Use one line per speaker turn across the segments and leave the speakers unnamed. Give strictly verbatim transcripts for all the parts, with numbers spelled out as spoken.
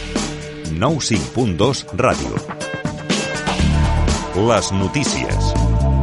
nou cinc punt dos Ràdio. Les notícies.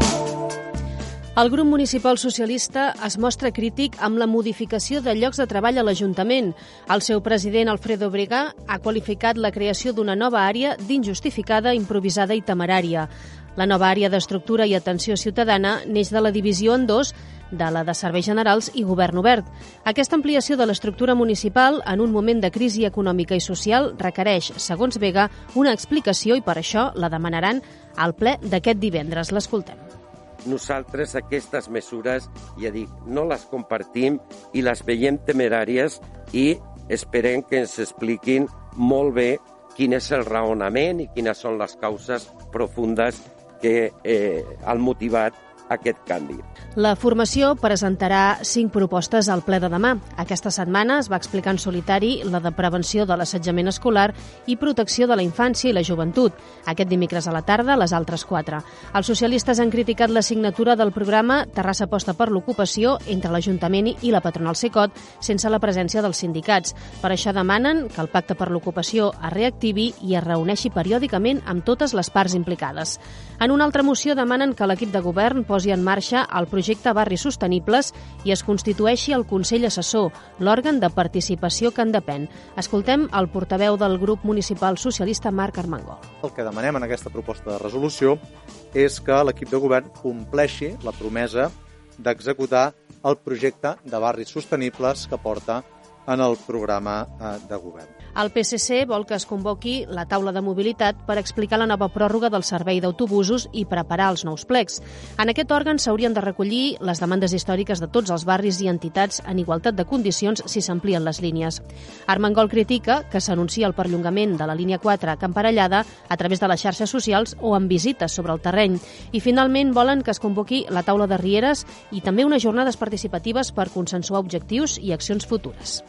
El grup municipal socialista es mostra crític amb la modificació de llocs de treball a l'Ajuntament. El seu president, Alfredo Bregà, ha qualificat la creació d'una nova àrea d'injustificada, improvisada i temerària. La nova àrea d'estructura i atenció ciutadana neix de la divisió en dos de la de Serveis Generals i Govern Obert. Aquesta ampliació de l'estructura municipal en un moment de crisi econòmica i social requereix, segons Vega, una explicació i per això la demanaran al ple d'aquest divendres. L'escoltem.
Nosaltres aquestes mesures, ja dic, no les compartim i les veiem temeràries i esperem que ens expliquin molt bé quin és el raonament i quines són les causes profundes que eh, han motivat aquest canvi.
La formació presentarà cinc propostes al ple de demà. Aquesta setmana es va explicar en solitari la de prevenció de l'assetjament escolar i protecció de la infància i la joventut. Aquest dimecres a la tarda, les altres quatre. Els socialistes han criticat la signatura del programa Terrassa aposta per l'ocupació entre l'Ajuntament i la patronal Cecot sense la presència dels sindicats. Per això demanen que el pacte per l'ocupació es reactivi i es reuneixi periòdicament amb totes les parts implicades. En una altra moció demanen que l'equip de govern posi en marxa el projecte Barris Sostenibles i es constitueixi el Consell Assessor, l'òrgan de participació que en depèn. Escoltem el portaveu del grup municipal socialista, Marc Armengol.
El que demanem en aquesta proposta de resolució és que l'equip de govern compleixi la promesa d'executar el projecte de Barris Sostenibles que porta en el programa de govern.
El P S C vol que es convoqui la taula de mobilitat per explicar la nova pròrroga del servei d'autobusos i preparar els nous plecs. En aquest òrgan s'haurien de recollir les demandes històriques de tots els barris i entitats en igualtat de condicions si s'amplien les línies. Armengol critica que s'anuncia el perllongament de la línia quatre a Camparellada a través de les xarxes socials o amb visites sobre el terreny. I finalment volen que es convoqui la taula de Rieres i també unes jornades participatives per consensuar objectius i accions futures.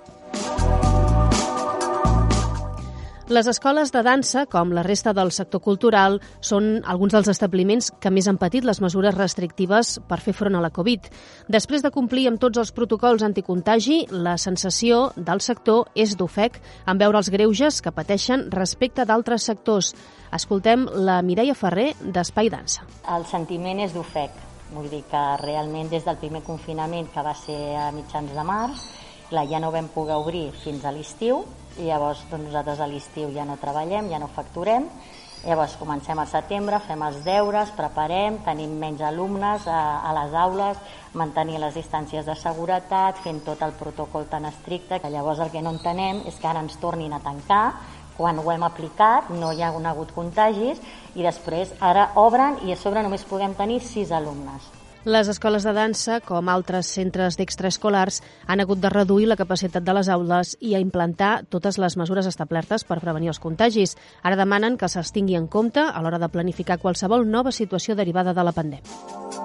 Les escoles de dansa, com la resta del sector cultural, són alguns dels establiments que més han patit les mesures restrictives per fer front a la Covid. Després de complir amb tots els protocols anticontagi, la sensació del sector és d'ofec en veure els greuges que pateixen respecte d'altres sectors. Escoltem la Mireia Ferrer d'Espai Dansa.
El sentiment és d'ofec. Vull dir que realment des del primer confinament, que va ser a mitjans de març, clar, ja no vam poder obrir fins a l'estiu, i llavors doncs, nosaltres a l'estiu ja no treballem, ja no facturem, llavors comencem al setembre, fem els deures, preparem, tenim menys alumnes a, a les aules, mantenir les distàncies de seguretat, fent tot el protocol tan estricte, que llavors el que no entenem és que ara ens tornin a tancar, quan ho hem aplicat, no hi ha hagut contagis, i després ara obren i a sobre només podem tenir sis alumnes.
Les escoles de dansa, com altres centres d'extraescolars, han hagut de reduir la capacitat de les aules i a implantar totes les mesures establertes per prevenir els contagis. Ara demanen que se'ls tingui en compte a l'hora de planificar qualsevol nova situació derivada de la pandèmia.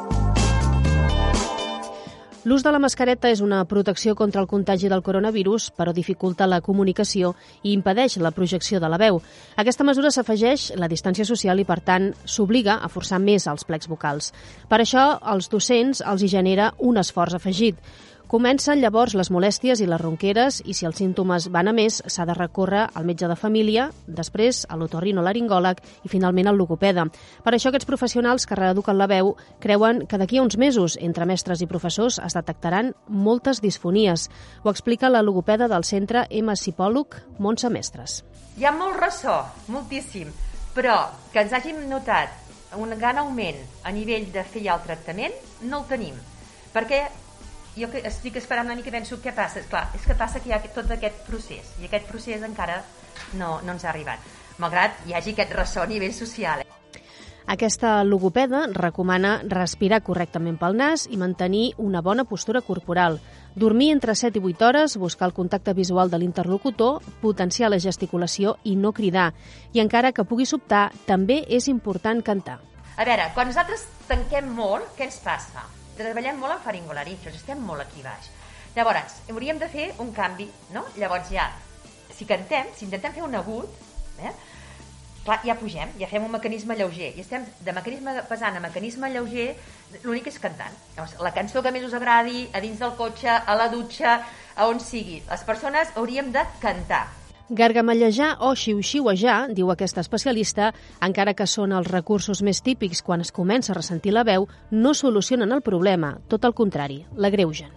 L'ús de la mascareta és una protecció contra el contagi del coronavirus, però dificulta la comunicació i impedeix la projecció de la veu. A aquesta mesura s'afegeix la distància social i, per tant, s'obliga a forçar més els plecs vocals. Per això, als docents els hi genera un esforç afegit. Comencen llavors les molèsties i les ronqueres i si els símptomes van a més s'ha de recórrer al metge de família, després a l'otorrinolaringòleg i finalment al logopeda. Per això aquests professionals que reeduquen la veu creuen que d'aquí a uns mesos entre mestres i professors es detectaran moltes disfonies. Ho explica la logopeda del centre M Psicòleg, Montse Mestres.
Hi ha molt ressò, moltíssim, però que ens hàgim notat un gran augment a nivell de fer ja el tractament no el tenim, perquè jo estic esperant una mica i penso què passa. Clar, és que passa que hi ha tot aquest procés i aquest procés encara no, no ens ha arribat, malgrat hi hagi aquest ressò a nivell social.
Aquesta logopeda recomana respirar correctament pel nas i mantenir una bona postura corporal, dormir entre set i vuit hores, buscar el contacte visual de l'interlocutor, potenciar la gesticulació i no cridar. I encara que pugui sobtar, també és important cantar.
A veure, quan nosaltres tanquem molt, què ens passa? Treballem molt en faringolarinxos, estem molt aquí baix. Llavors, hauríem de fer un canvi, no? Llavors ja, si cantem, si intentem fer un agut, eh? Clar, ja pugem, ja fem un mecanisme lleuger, i estem de mecanisme pesant a mecanisme lleuger, l'únic és cantant. Llavors, la cançó que més us agradi, a dins del cotxe, a la dutxa, a on sigui. Les persones hauríem de cantar.
Gargamellejar o xiu-xiuejar, diu aquesta especialista, encara que són els recursos més típics quan es comença a ressentir la veu, no solucionen el problema, tot el contrari, l'agreugen.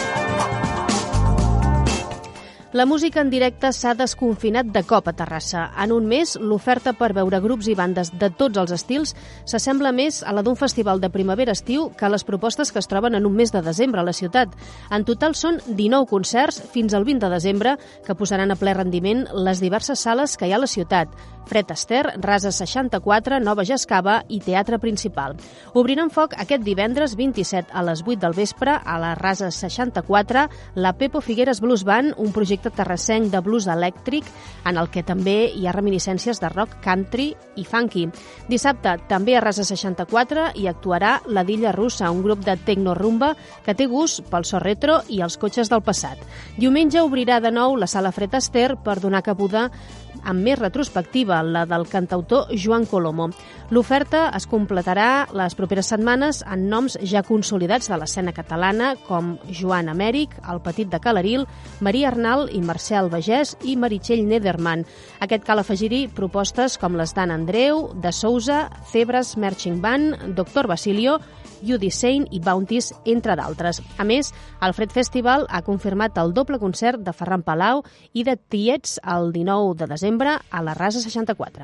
La música en directe s'ha desconfinat de cop a Terrassa. En un mes, l'oferta per veure grups i bandes de tots els estils s'assembla més a la d'un festival de primavera-estiu que a les propostes que es troben en un mes de desembre a la ciutat. En total són dinou concerts fins al vint de desembre que posaran a ple rendiment les diverses sales que hi ha a la ciutat. Fred Astaire, Rasa seixanta-quatre, Nova Jascava i Teatre Principal. Obriran foc aquest divendres vint-i-set a les vuit del vespre a la Rasa seixanta-quatre la Pepo Figueres Blues Band, un projecte terrassenc de blues elèctric en el que també hi ha reminiscències de rock, country i funky. Dissabte també a Rasa seixanta-quatre hi actuarà la Dilla Russa, un grup de tecno-rumba que té gust pel so retro i els cotxes del passat. Diumenge obrirà de nou la sala Fred Astaire per donar cabuda amb més retrospectiva, la del cantautor Joan Colomo. L'oferta es completarà les properes setmanes en noms ja consolidats de l'escena catalana com Joan Amèric, el Petit de Calaril, Maria Arnal i Marcel Bagès i Meritxell Nederman. Aquest cal afegir-hi propostes com les d'Anna Andreu, de Sousa, Cebres Marching Band, Doctor Basilio, Judy Saint i Bounties, entre d'altres. A més, el Fred Festival ha confirmat el doble concert de Ferran Palau i de Tiets el dinou de desembre a la Rasa seixanta-quatre.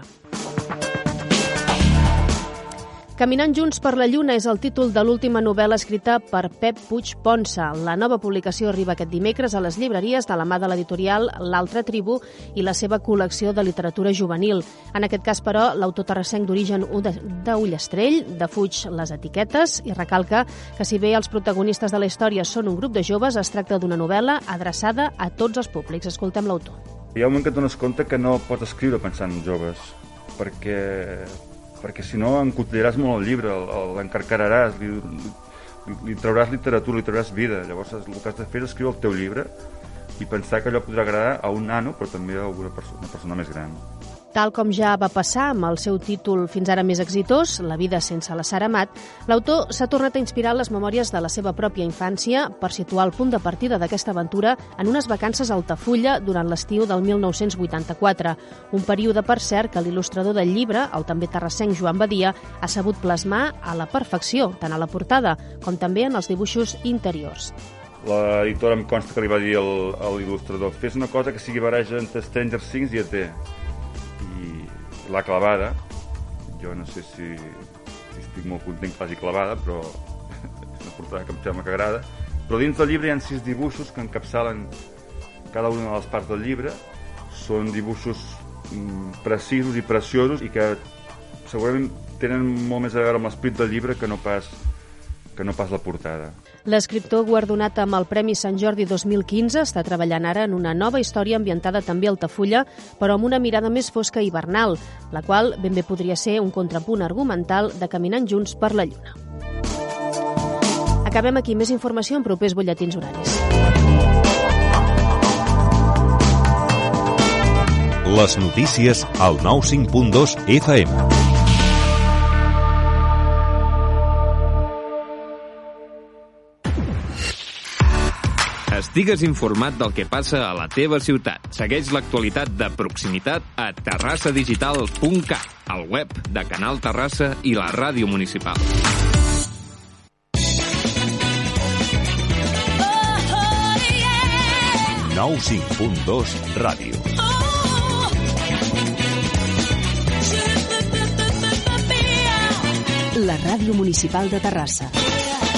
Caminant junts per la lluna és el títol de l'última novel·la escrita per Pep Puig Ponsa. La nova publicació arriba aquest dimecres a les llibreries de la mà de l'editorial L'Altra Tribu i la seva col·lecció de literatura juvenil. En aquest cas, però, l'autor terrassenc d'origen d'Ullastrell defuig les etiquetes i recalca que si bé els protagonistes de la història són un grup de joves, es tracta d'una novel·la adreçada a tots els públics. Escoltem l'autor.
Hi ha un moment que et dones compte que no pots escriure pensant en joves, perquè... perquè si no encotillaràs molt el llibre, l'encarcaràs, li, li, li trauràs literatura, li trauràs vida. Llavors el que has de fer és escriure el teu llibre i pensar que allò podrà agradar a un nano, però també a una persona, una persona més gran.
Tal com ja va passar amb el seu títol fins ara més exitós, La vida sense la Sara Amat, l'autor s'ha tornat a inspirar en les memòries de la seva pròpia infància per situar el punt de partida d'aquesta aventura en unes vacances a Altafulla durant l'estiu del mil nou-cents vuitanta-quatre, un període, per cert, que l'il·lustrador del llibre, el també terrassenc Joan Badia, ha sabut plasmar a la perfecció, tant a la portada com també en els dibuixos interiors.
L'editora em consta que li va dir al, a l'il·lustrador: fes una cosa que sigui barreja entre Stranger Things i E T. I l'ha clavada. Jo no sé si, si estic molt content que l'hagi clavada, però és una portada que em sembla que agrada. Però dins del llibre hi ha sis dibuixos que encapçalen cada una de les parts del llibre. Són dibuixos mm, precisos i preciosos i que segurament tenen molt més a veure amb l'esperit del llibre que no pas que no pas la portada.
L'escriptor, guardonat amb el Premi Sant Jordi dos mil quinze, està treballant ara en una nova història ambientada també a Altafulla, però amb una mirada més fosca i hivernal, la qual ben bé podria ser un contrapunt argumental de Caminant junts per la lluna. Acabem aquí. Més informació en propers butlletins horaris.
Les notícies al nou cinc punt dos F M.
Estigues informat del que passa a la teva ciutat. Segueix l'actualitat de proximitat a terrassa digital punt cat, al web de Canal Terrassa i la ràdio municipal.
nou cinc punt dos Ràdio.
La ràdio municipal de Terrassa.